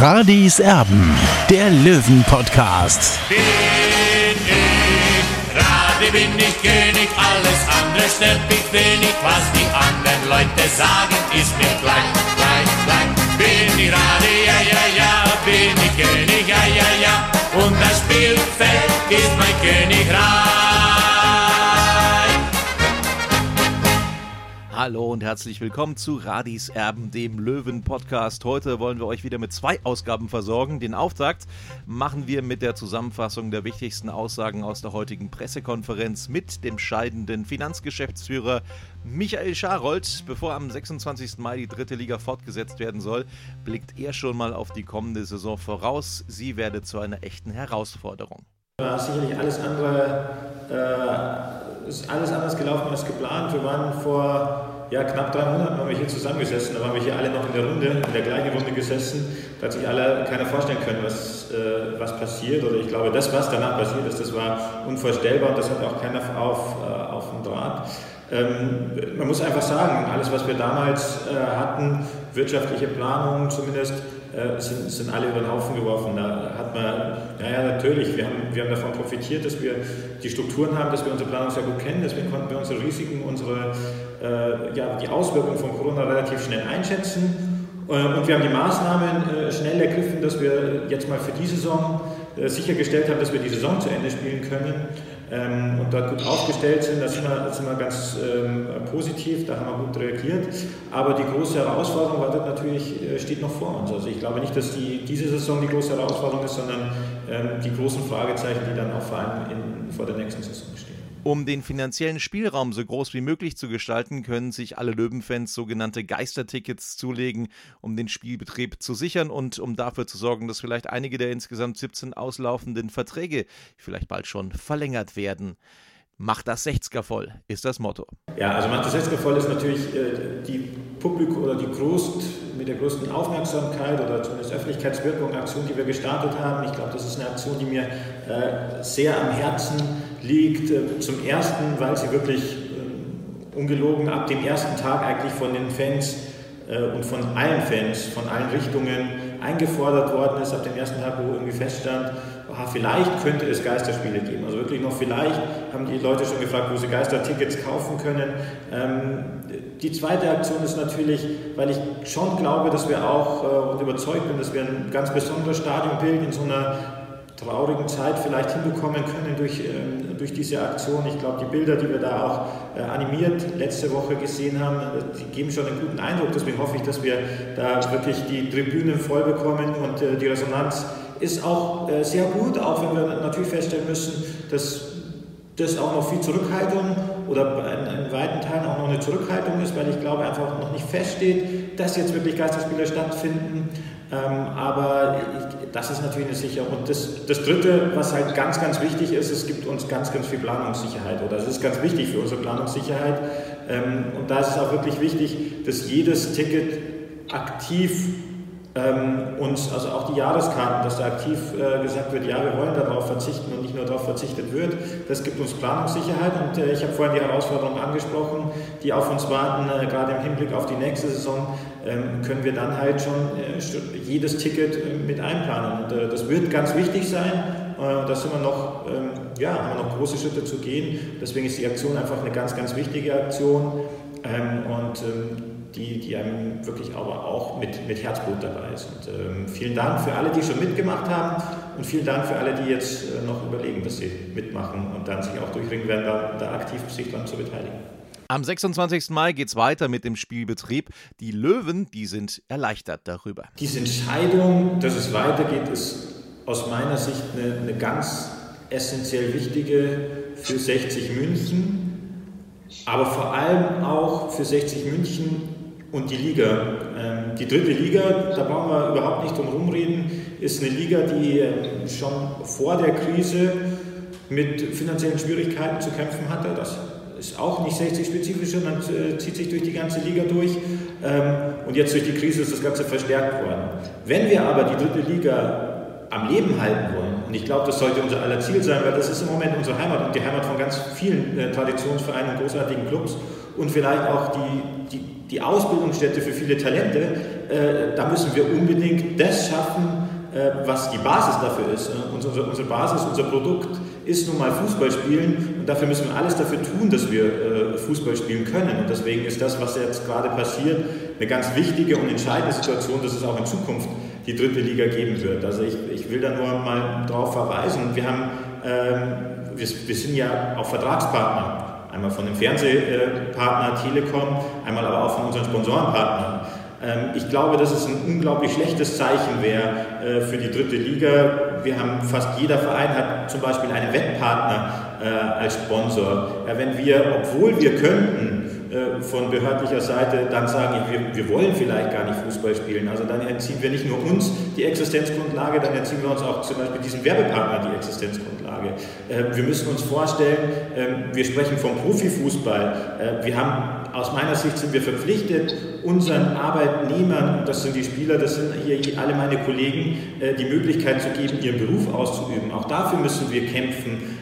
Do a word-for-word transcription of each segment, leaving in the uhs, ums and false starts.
Radis Erben, der Löwen-Podcast. Bin ich, Radi bin ich König, alles andere stört mich wenig, was die anderen Leute sagen, ist mir gleich, gleich, gleich. Bin ich Radi, ja, ja, ja, bin ich König, ja, ja, ja, und das Spielfeld ist mein Königreich. Hallo und herzlich willkommen zu Radis Erben, dem Löwen-Podcast. Heute wollen wir euch wieder mit zwei Ausgaben versorgen. Den Auftakt machen wir mit der Zusammenfassung der wichtigsten Aussagen aus der heutigen Pressekonferenz mit dem scheidenden Finanzgeschäftsführer Michael Scharold. Bevor am sechsundzwanzigsten Mai die dritte Liga fortgesetzt werden soll, blickt er schon mal auf die kommende Saison voraus. Sie werde zu einer echten Herausforderung. War sicherlich alles andere, äh, ist alles anders gelaufen als geplant. Wir waren vor ja, knapp drei Monaten haben wir hier zusammengesessen, da waren wir hier alle noch in der Runde, in der gleichen Runde gesessen. Da hat sich alle keiner vorstellen können, was, äh, was passiert. Oder ich glaube, das, was danach passiert ist, das war unvorstellbar und das hat auch keiner auf, äh, auf dem Draht. Ähm, man muss einfach sagen, alles, was wir damals äh, hatten, wirtschaftliche Planungen zumindest, äh, sind, sind alle über den Haufen geworfen. Da hat man, naja, natürlich, wir haben, wir haben davon profitiert, dass wir die Strukturen haben, dass wir unsere Planung sehr gut kennen, deswegen konnten wir unsere Risiken, unsere, äh, ja, die Auswirkungen von Corona relativ schnell einschätzen. Äh, und wir haben die Maßnahmen äh, schnell ergriffen, dass wir jetzt mal für die Saison äh, sichergestellt haben, dass wir die Saison zu Ende spielen können. Ähm, und dort gut aufgestellt sind, da sind wir, sind wir ganz ähm, positiv, da haben wir gut reagiert. Aber die große Herausforderung war dort natürlich, äh, steht noch vor uns. Also ich glaube nicht, dass die, diese Saison die große Herausforderung ist, sondern ähm, die großen Fragezeichen, die dann auch vor allem in, vor der nächsten Saison stehen. Um den finanziellen Spielraum so groß wie möglich zu gestalten, können sich alle Löwenfans sogenannte Geistertickets zulegen, um den Spielbetrieb zu sichern und um dafür zu sorgen, dass vielleicht einige der insgesamt siebzehn auslaufenden Verträge vielleicht bald schon verlängert werden. Macht das sechziger voll, ist das Motto. Ja, also macht das sechziger voll ist natürlich äh, die Publikum oder die größt, mit der größten Aufmerksamkeit oder zumindest Öffentlichkeitswirkung Aktion, die wir gestartet haben. Ich glaube, das ist eine Aktion, die mir äh, sehr am Herzen liegt. Äh, zum Ersten, weil sie wirklich äh, ungelogen ab dem ersten Tag eigentlich von den Fans äh, und von allen Fans, von allen Richtungen eingefordert worden ist, ab dem ersten Tag, wo irgendwie feststand, aha, vielleicht könnte es Geisterspiele geben. Also wirklich noch vielleicht haben die Leute schon gefragt, wo sie Geistertickets kaufen können. Ähm, die zweite Aktion ist natürlich, weil ich schon glaube, dass wir auch äh, und überzeugt bin, dass wir ein ganz besonderes Stadionbild in so einer traurigen Zeit vielleicht hinbekommen können durch, ähm, durch diese Aktion. Ich glaube, die Bilder, die wir da auch äh, animiert letzte Woche gesehen haben, die geben schon einen guten Eindruck. Deswegen hoffe ich, dass wir da wirklich die Tribünen voll bekommen und äh, die Resonanz ist auch äh, sehr gut, auch wenn wir natürlich feststellen müssen, dass das auch noch viel Zurückhaltung oder in, in weiten Teilen auch noch eine Zurückhaltung ist, weil ich glaube einfach noch nicht feststeht, dass jetzt wirklich Geisterspiele stattfinden. Ähm, aber ich, das ist natürlich eine Sicherung. Und das, das Dritte, was halt ganz, ganz wichtig ist, es gibt uns ganz, ganz viel Planungssicherheit oder es ist ganz wichtig für unsere Planungssicherheit. Ähm, und da ist es auch wirklich wichtig, dass jedes Ticket aktiv Ähm, uns, also auch die Jahreskarten, dass da aktiv äh, gesagt wird, ja, wir wollen darauf verzichten und nicht nur darauf verzichtet wird. Das gibt uns Planungssicherheit und äh, ich habe vorhin die Herausforderungen angesprochen, die auf uns warten, äh, gerade im Hinblick auf die nächste Saison, ähm, können wir dann halt schon äh, jedes Ticket äh, mit einplanen. Und äh, das wird ganz wichtig sein. Äh, da sind wir noch, ähm, ja, haben wir noch große Schritte zu gehen. Deswegen ist die Aktion einfach eine ganz, ganz wichtige Aktion. Ähm, und ähm, Die, die einem wirklich aber auch mit, mit Herzblut dabei ist. Und, ähm, vielen Dank für alle, die schon mitgemacht haben und vielen Dank für alle, die jetzt äh, noch überlegen, dass sie mitmachen und dann sich auch durchringen werden, da, da aktiv sich dann zu beteiligen. Am sechsundzwanzigsten Mai geht es weiter mit dem Spielbetrieb. Die Löwen, die sind erleichtert darüber. Diese Entscheidung, dass es weitergeht, ist aus meiner Sicht eine, eine ganz essentiell wichtige für sechzig München, aber vor allem auch für sechzig München und die Liga. Ähm, die dritte Liga, da brauchen wir überhaupt nicht drum rumreden, ist eine Liga, die ähm, schon vor der Krise mit finanziellen Schwierigkeiten zu kämpfen hatte. Das ist auch nicht sechzig-spezifisch, sondern äh, zieht sich durch die ganze Liga durch. Ähm, und jetzt durch die Krise ist das Ganze verstärkt worden. Wenn wir aber die dritte Liga am Leben halten wollen, und Und ich glaube, das sollte unser aller Ziel sein, weil das ist im Moment unsere Heimat und die Heimat von ganz vielen äh, Traditionsvereinen und großartigen Clubs und vielleicht auch die, die, die Ausbildungsstätte für viele Talente. Äh, da müssen wir unbedingt das schaffen, äh, was die Basis dafür ist. Äh, unsere, unsere Basis, unser Produkt ist nun mal Fußball spielen und dafür müssen wir alles dafür tun, dass wir äh, Fußball spielen können. Und deswegen ist das, was jetzt gerade passiert, eine ganz wichtige und entscheidende Situation, dass es auch in Zukunft die dritte Liga geben wird. Also ich, ich will da nur mal darauf verweisen. Wir haben, ähm, wir, wir sind ja auch Vertragspartner. Einmal von dem Fernsehpartner Telekom, einmal aber auch von unseren Sponsorenpartnern. Ich glaube, dass es ein unglaublich schlechtes Zeichen wäre für die dritte Liga. Wir haben, fast jeder Verein hat zum Beispiel einen Wettpartner als Sponsor. Wenn wir, obwohl wir könnten, von behördlicher Seite dann sagen, wir, wir wollen vielleicht gar nicht Fußball spielen. Also dann entziehen wir nicht nur uns die Existenzgrundlage, dann entziehen wir uns auch zum Beispiel diesem Werbepartner die Existenzgrundlage. Wir müssen uns vorstellen, wir sprechen vom Profifußball. Wir haben, aus meiner Sicht sind wir verpflichtet, unseren Arbeitnehmern, das sind die Spieler, das sind hier alle meine Kollegen, die Möglichkeit zu geben, ihren Beruf auszuüben. Auch dafür müssen wir kämpfen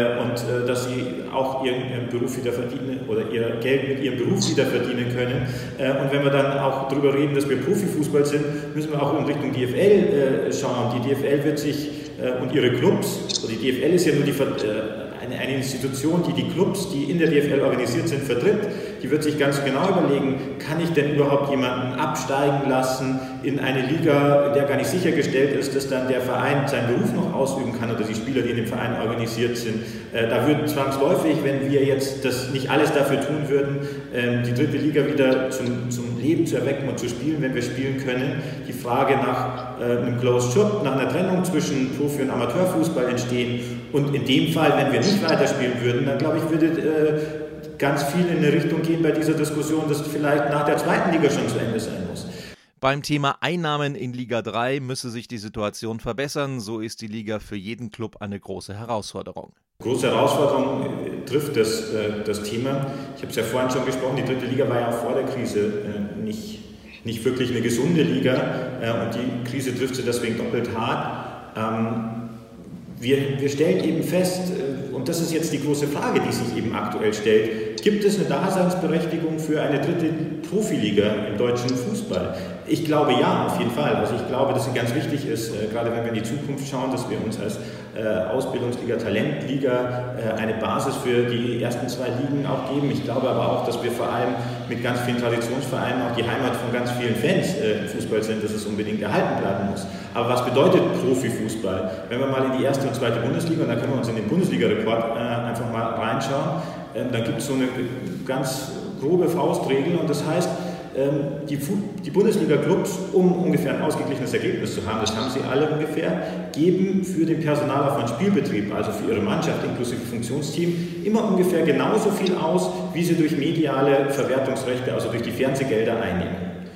und dass sie auch ihren Beruf wieder verdienen oder ihr Geld mit ihrem Beruf wieder verdienen können. Und wenn wir dann auch darüber reden, dass wir Profifußball sind, müssen wir auch in Richtung D F L schauen. Die D F L wird sich und ihre Clubs, die D F L ist ja nur die Eine, eine Institution, die die Clubs, die in der D F L organisiert sind, vertritt, die wird sich ganz genau überlegen, kann ich denn überhaupt jemanden absteigen lassen in eine Liga, in der gar nicht sichergestellt ist, dass dann der Verein seinen Beruf noch ausüben kann oder die Spieler, die in dem Verein organisiert sind. Äh, da würden zwangsläufig, wenn wir jetzt das nicht alles dafür tun würden, äh, die dritte Liga wieder zum, zum Leben zu erwecken und zu spielen, wenn wir spielen können, die Frage nach äh, einem Closed Shop, nach einer Trennung zwischen Profi- und Amateurfußball entstehen. Und in dem Fall, wenn wir nicht weiterspielen würden, dann glaube ich, würde äh, ganz viel in eine Richtung gehen bei dieser Diskussion, dass vielleicht nach der zweiten Liga schon zu Ende sein muss. Beim Thema Einnahmen in Liga drei müsse sich die Situation verbessern. So ist die Liga für jeden Club eine große Herausforderung. Große Herausforderung äh, trifft das, äh, das Thema. Ich habe es ja vorhin schon gesprochen, die dritte Liga war ja auch vor der Krise äh, nicht, nicht wirklich eine gesunde Liga äh, und die Krise trifft sie deswegen doppelt hart. Ähm, Wir, wir stellen eben fest, und das ist jetzt die große Frage, die sich eben aktuell stellt, gibt es eine Daseinsberechtigung für eine dritte Profiliga im deutschen Fußball? Ich glaube ja, auf jeden Fall. Also ich glaube, dass es ganz wichtig ist, äh, gerade wenn wir in die Zukunft schauen, dass wir uns als äh, Ausbildungsliga, Talentliga äh, eine Basis für die ersten zwei Ligen auch geben. Ich glaube aber auch, dass wir vor allem mit ganz vielen Traditionsvereinen auch die Heimat von ganz vielen Fans äh, im Fußball sind, dass es unbedingt erhalten bleiben muss. Aber was bedeutet Profifußball? Wenn wir mal in die erste und zweite Bundesliga, und da können wir uns in den Bundesliga-Report äh, einfach mal reinschauen, äh, dann gibt es so eine ganz grobe Faustregel und das heißt, Die, die Bundesliga-Clubs, um ungefähr ein ausgeglichenes Ergebnis zu haben, das haben sie alle ungefähr, geben für den Personalaufwand Spielbetrieb, also für ihre Mannschaft inklusive Funktionsteam, immer ungefähr genauso viel aus, wie sie durch mediale Verwertungsrechte, also durch die Fernsehgelder einnehmen.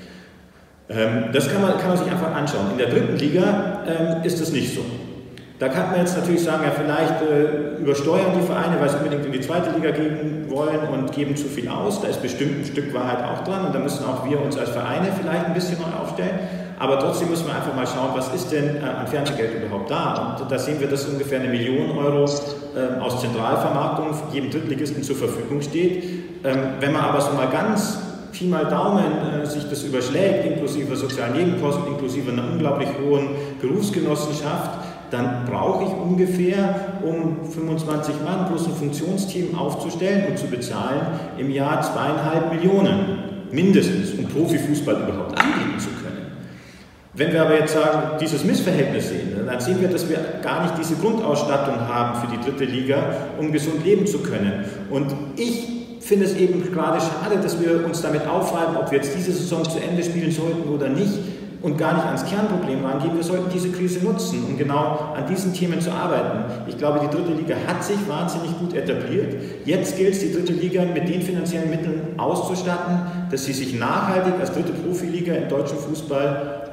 Das kann man, kann man sich einfach anschauen. In der dritten Liga ähm, ist das nicht so. Da kann man jetzt natürlich sagen, ja vielleicht äh, übersteuern die Vereine, weil sie unbedingt in die zweite Liga gehen wollen und geben zu viel aus. Da ist bestimmt ein Stück Wahrheit auch dran und da müssen auch wir uns als Vereine vielleicht ein bisschen neu aufstellen. Aber trotzdem müssen wir einfach mal schauen, was ist denn äh, an Fernsehgeld überhaupt da? Und da sehen wir, dass ungefähr eine Million Euro äh, aus Zentralvermarktung jedem Drittligisten zur Verfügung steht. Ähm, wenn man aber so mal ganz Pi mal Daumen äh, sich das überschlägt, inklusive sozialen Nebenkosten, inklusive einer unglaublich hohen Berufsgenossenschaft, dann brauche ich ungefähr, um fünfundzwanzig Mann plus ein Funktionsteam aufzustellen und zu bezahlen, im Jahr zweieinhalb Millionen mindestens, um Profifußball überhaupt anbieten zu können. Wenn wir aber jetzt sagen, dieses Missverhältnis sehen, dann sehen wir, dass wir gar nicht diese Grundausstattung haben für die dritte Liga, um gesund leben zu können. Und ich finde es eben gerade schade, dass wir uns damit aufhalten, ob wir jetzt diese Saison zu Ende spielen sollten oder nicht, und gar nicht ans Kernproblem rangehen. Wir sollten diese Krise nutzen, um genau an diesen Themen zu arbeiten. Ich glaube, die dritte Liga hat sich wahnsinnig gut etabliert. Jetzt gilt es, die dritte Liga mit den finanziellen Mitteln auszustatten, dass sie sich nachhaltig als dritte Profiliga im deutschen Fußball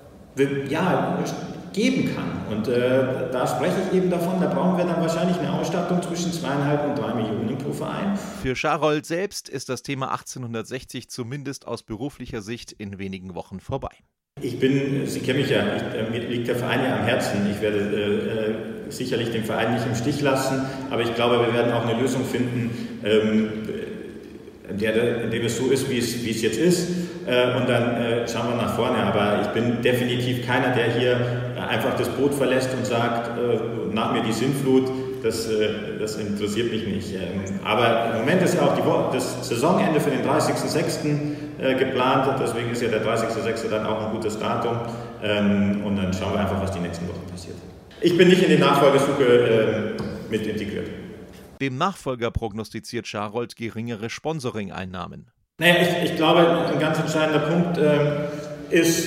ja, geben kann. Und äh, da spreche ich eben davon, da brauchen wir dann wahrscheinlich eine Ausstattung zwischen zweieinhalb und drei Millionen pro Verein. Für Scharold selbst ist das Thema achtzehnhundertsechzig zumindest aus beruflicher Sicht in wenigen Wochen vorbei. Ich bin, Sie kennen mich ja, ich, äh, mir liegt der Verein ja am Herzen. Ich werde äh, sicherlich den Verein nicht im Stich lassen, aber ich glaube, wir werden auch eine Lösung finden, ähm, in, der, in dem es so ist, wie es, wie es jetzt ist. Äh, und dann äh, schauen wir nach vorne. Aber ich bin definitiv keiner, der hier äh, einfach das Boot verlässt und sagt, äh, nach mir die Sintflut. Das, das interessiert mich nicht. Aber im Moment ist ja auch die Woche, das Saisonende für den dreißigsten sechsten geplant. Deswegen ist ja der dreißigste sechste dann auch ein gutes Datum. Und dann schauen wir einfach, was die nächsten Wochen passiert. Ich bin nicht in die Nachfolgesuche mit integriert. Dem Nachfolger prognostiziert Scharold geringere Sponsoring-Einnahmen. Naja, ich, ich glaube, ein ganz entscheidender Punkt ist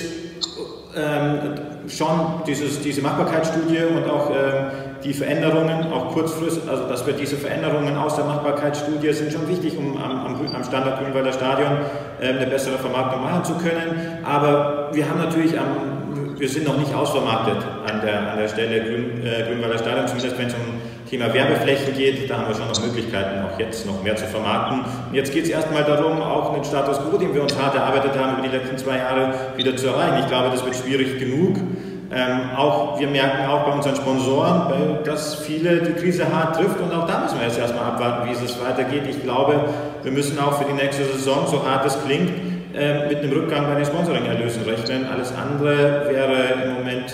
schon dieses, diese Machbarkeitsstudie und auch die Veränderungen, auch kurzfristig, also dass wir diese Veränderungen aus der Machbarkeitsstudie sind schon wichtig, um am, am Standard Grünwalder Stadion äh, eine bessere Vermarktung machen zu können. Aber wir haben natürlich am, wir sind noch nicht ausvermarktet an der, an der Stelle Grün, äh, Grünwalder Stadion, zumindest wenn es um Thema Werbeflächen geht, da haben wir schon noch Möglichkeiten, auch jetzt noch mehr zu vermarkten. Und jetzt geht es erstmal darum, auch den Status quo, den wir uns hart erarbeitet haben über die letzten zwei Jahre, wieder zu erreichen. Ich glaube, das wird schwierig genug. Ähm, auch, wir merken auch bei unseren Sponsoren, weil dass viele die Krise hart trifft und auch da müssen wir jetzt erstmal abwarten, wie es weitergeht. Ich glaube, wir müssen auch für die nächste Saison, so hart es klingt, äh, mit einem Rückgang bei den Sponsoring-Erlösen rechnen. Alles andere wäre im Moment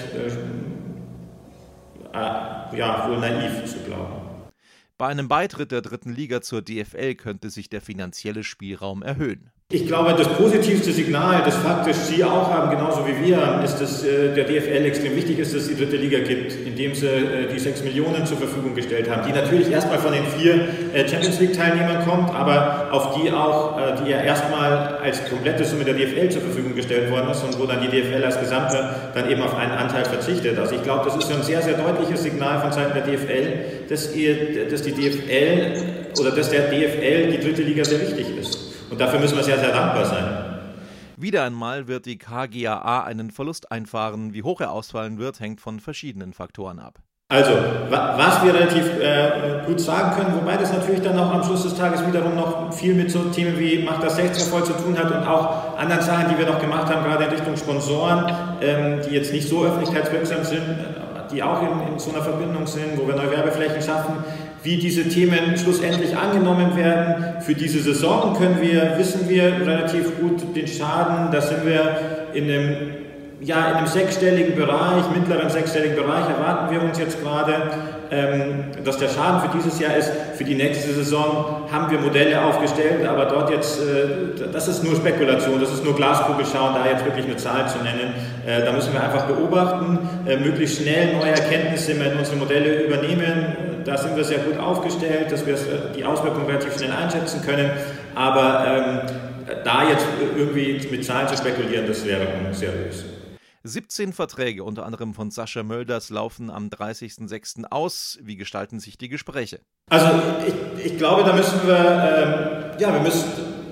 äh, äh, ja, wohl naiv zu glauben. Bei einem Beitritt der dritten Liga zur D F L könnte sich der finanzielle Spielraum erhöhen. Ich glaube, das positivste Signal, das faktisch Sie auch haben, genauso wie wir, ist, dass äh, der D F L extrem wichtig ist, dass es die dritte Liga gibt, indem sie äh, die sechs Millionen zur Verfügung gestellt haben, die natürlich erstmal von den vier äh, Champions League-Teilnehmern kommt, aber auf die auch, äh, die ja erstmal als komplette Summe der D F L zur Verfügung gestellt worden ist und wo dann die D F L als Gesamte dann eben auf einen Anteil verzichtet. Also ich glaube, das ist ein sehr, sehr deutliches Signal von Seiten der D F L, dass, ihr, dass die D F L oder dass der D F L die dritte Liga sehr wichtig ist. Und dafür müssen wir sehr, sehr dankbar sein. Wieder einmal wird die K G A A einen Verlust einfahren. Wie hoch er ausfallen wird, hängt von verschiedenen Faktoren ab. Also, was wir relativ äh, gut sagen können, wobei das natürlich dann auch am Schluss des Tages wiederum noch viel mit so Themen wie Macht das sechzehn voll zu tun hat und auch anderen Sachen, die wir noch gemacht haben, gerade in Richtung Sponsoren, ähm, die jetzt nicht so öffentlichkeitswirksam sind, die auch in, in so einer Verbindung sind, wo wir neue Werbeflächen schaffen. Wie diese Themen schlussendlich angenommen werden. Für diese Saison können wir, wissen wir relativ gut den Schaden. Da sind wir in einem, ja, in einem sechsstelligen Bereich, mittleren sechsstelligen Bereich erwarten wir uns jetzt gerade, ähm, dass der Schaden für dieses Jahr ist. Für die nächste Saison haben wir Modelle aufgestellt, aber dort jetzt, äh, das ist nur Spekulation, das ist nur Glaskugel schauen, da jetzt wirklich eine Zahl zu nennen. Äh, da müssen wir einfach beobachten, äh, möglichst schnell neue Erkenntnisse in unsere Modelle übernehmen. Da sind wir sehr gut aufgestellt, dass wir die Auswirkungen relativ schnell einschätzen können. Aber ähm, da jetzt irgendwie mit Zahlen zu spekulieren, das wäre unseriös. siebzehn Verträge, unter anderem von Sascha Mölders, laufen am dreißigsten sechsten aus. Wie gestalten sich die Gespräche? Also ich, ich glaube, da müssen wir, ähm, ja, wir müssen,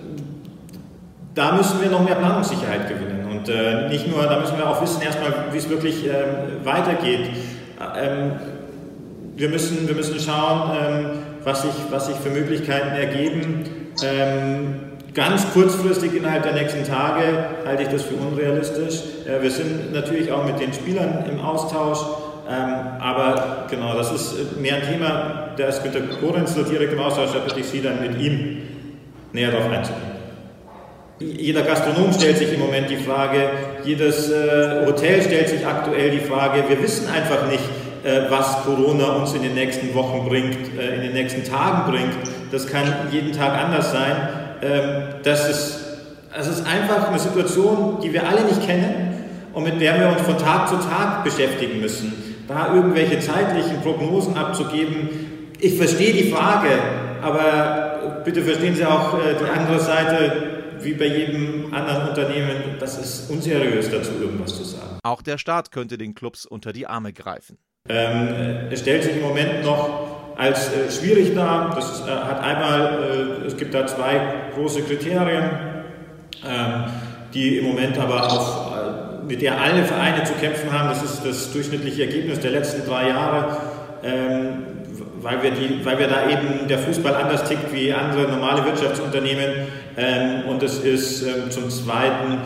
da müssen wir noch mehr Planungssicherheit gewinnen. Und äh, nicht nur, da müssen wir auch wissen erstmal, wie es wirklich ähm, weitergeht. Ähm, Wir müssen, wir müssen schauen, ähm, was, sich, was sich für Möglichkeiten ergeben. Ähm, ganz kurzfristig innerhalb der nächsten Tage halte ich das für unrealistisch. Äh, wir sind natürlich auch mit den Spielern im Austausch, ähm, aber genau, das ist mehr ein Thema, da ist Günter Gorenz so direkt im Austausch, da bitte ich Sie dann mit ihm näher darauf einzugehen. Jeder Gastronom stellt sich im Moment die Frage, jedes äh, Hotel stellt sich aktuell die Frage, wir wissen einfach nicht, was Corona uns in den nächsten Wochen bringt, in den nächsten Tagen bringt. Das kann jeden Tag anders sein. Das ist, das ist einfach eine Situation, die wir alle nicht kennen und mit der wir uns von Tag zu Tag beschäftigen müssen. Da irgendwelche zeitlichen Prognosen abzugeben, ich verstehe die Frage, aber bitte verstehen Sie auch die andere Seite, wie bei jedem anderen Unternehmen, das ist unseriös, dazu irgendwas zu sagen. Auch der Staat könnte den Clubs unter die Arme greifen. Ähm, es stellt sich im Moment noch als äh, schwierig dar. Das ist, äh, hat einmal, äh, es gibt da zwei große Kriterien, ähm, die im Moment aber auf, äh, mit der alle Vereine zu kämpfen haben. Das ist das durchschnittliche Ergebnis der letzten drei Jahre, ähm, weil wir die, weil wir da eben der Fußball anders tickt wie andere normale Wirtschaftsunternehmen. Ähm, und es ist ähm, zum Zweiten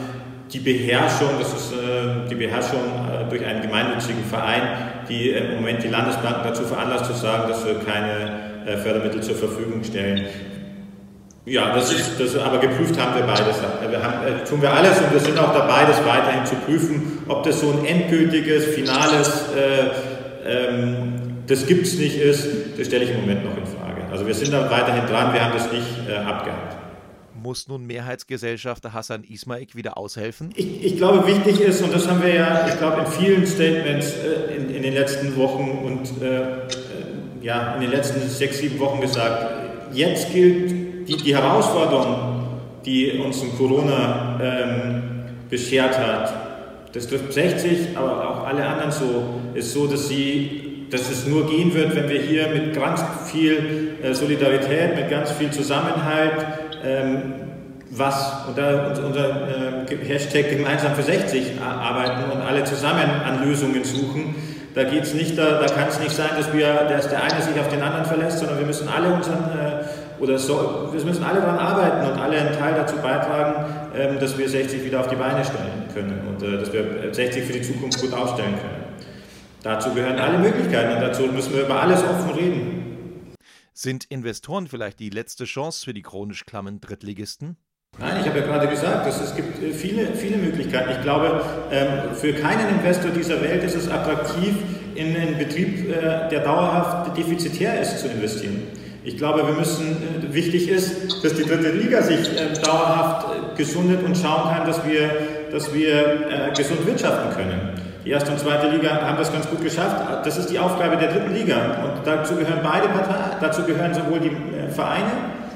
die Beherrschung, das ist äh, die Beherrschung äh, durch einen gemeinnützigen Verein, die äh, im Moment die Landesbanken dazu veranlasst zu sagen, dass wir keine äh, Fördermittel zur Verfügung stellen. Ja, das ist, das, aber geprüft haben wir beides. Wir haben, äh, tun wir alles und wir sind auch dabei, das weiterhin zu prüfen, ob das so ein endgültiges, finales, äh, ähm, das gibt es nicht ist, das stelle ich im Moment noch in Frage. Also wir sind da weiterhin dran, wir haben das nicht äh, abgehakt. Muss nun Mehrheitsgesellschafter Hasan Ismaik wieder aushelfen? Ich, ich glaube, wichtig ist, und das haben wir ja, ich glaube, in vielen Statements äh, in, in den letzten Wochen und äh, äh, ja, in den letzten sechs, sieben Wochen gesagt, jetzt gilt die, die Herausforderung, die uns in Corona ähm, beschert hat, das trifft sechzig, aber auch alle anderen so, ist so, dass sie, dass es nur gehen wird, wenn wir hier mit ganz viel äh, Solidarität, mit ganz viel Zusammenhalt, ähm, was, und da unser äh, Hashtag gemeinsam für sechzig arbeiten und alle zusammen an Lösungen suchen. Da geht's nicht, da, da kann es nicht sein, dass wir, dass der eine sich auf den anderen verlässt, sondern wir müssen alle unseren äh, oder so, wir müssen alle daran arbeiten und alle einen Teil dazu beitragen, ähm, dass wir sechzig wieder auf die Beine stellen können und äh, dass wir sechzig für die Zukunft gut aufstellen können. Dazu gehören alle Möglichkeiten und dazu müssen wir über alles offen reden. Sind Investoren vielleicht die letzte Chance für die chronisch klammen Drittligisten? Nein, ich habe ja gerade gesagt, dass es gibt viele, viele Möglichkeiten. Ich glaube, für keinen Investor dieser Welt ist es attraktiv, in einen Betrieb, der dauerhaft defizitär ist, zu investieren. Ich glaube, wir müssen, wichtig ist, dass die dritte Liga sich dauerhaft gesundet und schauen kann, dass wir, dass wir gesund wirtschaften können. Die erste und zweite Liga haben das ganz gut geschafft. Das ist die Aufgabe der dritten Liga. Und dazu gehören beide Parteien, dazu gehören sowohl die Vereine,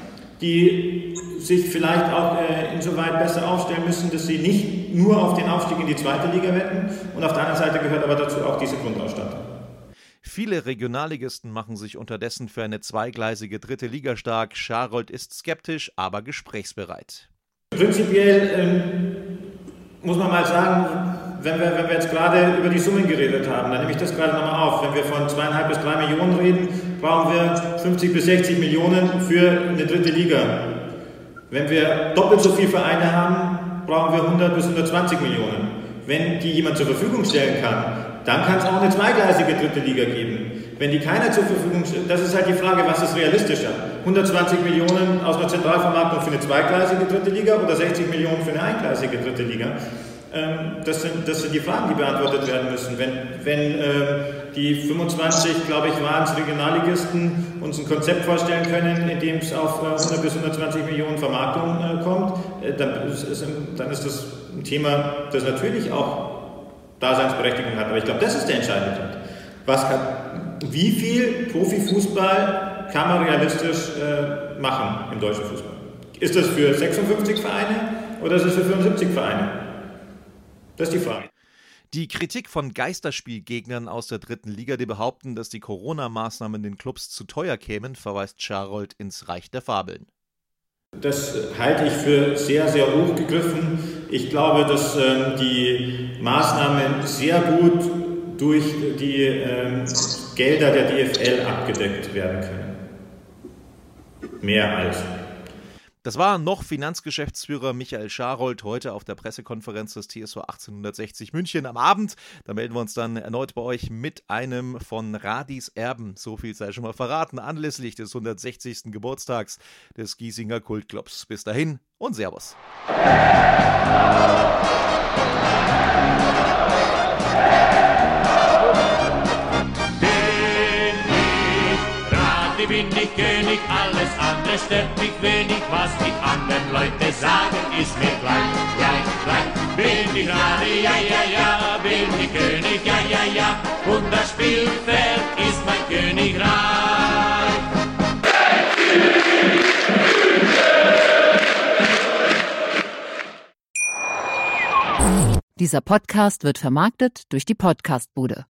die sich vielleicht auch äh, insoweit besser aufstellen müssen, dass sie nicht nur auf den Aufstieg in die zweite Liga wetten. Und auf der anderen Seite gehört aber dazu auch diese Grundausstattung. Viele Regionalligisten machen sich unterdessen für eine zweigleisige dritte Liga stark. Scharold ist skeptisch, aber gesprächsbereit. Prinzipiell ähm, muss man mal sagen, wenn wir, wenn wir jetzt gerade über die Summen geredet haben, dann nehme ich das gerade nochmal auf. Wenn wir von zweieinhalb bis drei Millionen reden, brauchen wir fünfzig bis sechzig Millionen für eine dritte Liga. Wenn wir doppelt so viele Vereine haben, brauchen wir hundert bis hundertzwanzig Millionen. Wenn die jemand zur Verfügung stellen kann, dann kann es auch eine zweigleisige dritte Liga geben. Wenn die keiner zur Verfügung stellt, das ist halt die Frage, was ist realistischer? hundertzwanzig Millionen aus einer Zentralvermarktung für eine zweigleisige dritte Liga oder sechzig Millionen für eine eingleisige dritte Liga? Das sind, das sind die Fragen, die beantwortet werden müssen. Wenn, wenn äh, die fünfundzwanzig, glaube ich, waren es Regionalligisten, uns ein Konzept vorstellen können, in dem es auf äh, hundert bis hundertzwanzig Millionen Vermarktung äh, kommt, äh, dann, ist, dann ist das ein Thema, das natürlich auch Daseinsberechtigung hat. Aber ich glaube, das ist der entscheidende Punkt. Was kann, wie viel Profifußball kann man realistisch äh, machen im deutschen Fußball? Ist das für sechsundfünfzig Vereine oder ist es für fünfundsiebzig Vereine? Das ist die Frage. Die Kritik von Geisterspielgegnern aus der dritten Liga, die behaupten, dass die Corona-Maßnahmen den Clubs zu teuer kämen, verweist Scharold ins Reich der Fabeln. Das halte ich für sehr, sehr hoch gegriffen. Ich glaube, dass ähm, die Maßnahmen sehr gut durch die ähm, Gelder der D F L abgedeckt werden können. Mehr als. Das war noch Finanzgeschäftsführer Michael Scharold heute auf der Pressekonferenz des T S V achtzehnhundertsechzig München am Abend. Da melden wir uns dann erneut bei euch mit einem von Radis Erben, so viel sei schon mal verraten, anlässlich des hundertsechzigsten Geburtstags des Giesinger Kultclubs. Bis dahin und Servus. Bin ich König, alles andere stört mich wenig, was die anderen Leute sagen, ist mir gleich, gleich, gleich. Bin ich Radi, ja, ja, ja, bin ich König, ja, ja, ja, und das Spielfeld ist mein Königreich. Dieser Podcast wird vermarktet durch die Podcastbude.